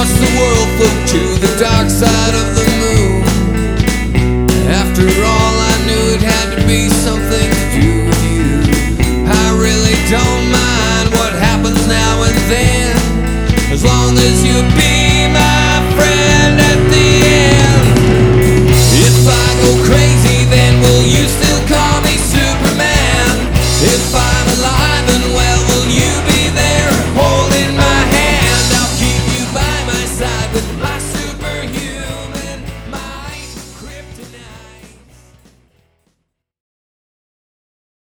across the world, flew to the dark side of the moon. After all, I knew it had to be something to do with you. I really don't mind what happens now and then, as long as you're